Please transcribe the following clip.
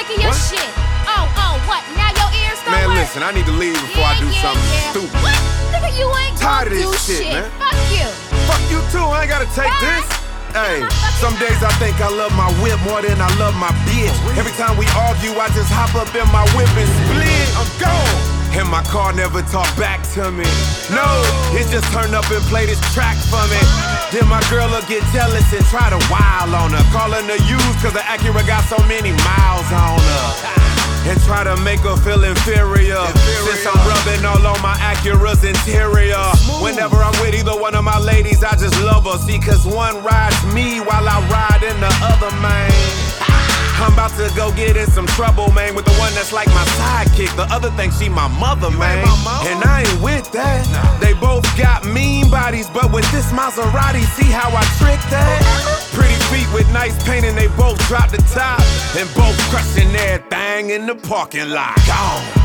of your shit. What? Now your ears don't Man, work? listen, I need to leave before I do something stupid. What? Nigga, you ain't Tired gonna of do this shit, man. Fuck you. Fuck you too, I ain't gotta take Bye. this. Hey, some days I think I love my whip more than I love my bitch. Every time we argue, I just hop up in my whip and split. I'm gone. And my car never talk back to me. No, it just turn up and play this track for me. Then my girl will get jealous and try to wild on her. Calling her used cause the Acura got so many miles on her. And try to make her feel inferior. Since I'm rubbing all on my Acura's interior. Whenever I'm with either one of my ladies, I just love her. See, cause one rides me while I ride in the other, man. I'm about to go get in some trouble, man, with the one that's like my sidekick. The other thing, she my mother, man. And I ain't with that. They both got mean bodies, but with this Maserati, see how I trick that? Pretty feet with nice paint and they both drop the top. And both crushing everything in the parking lot. Gone.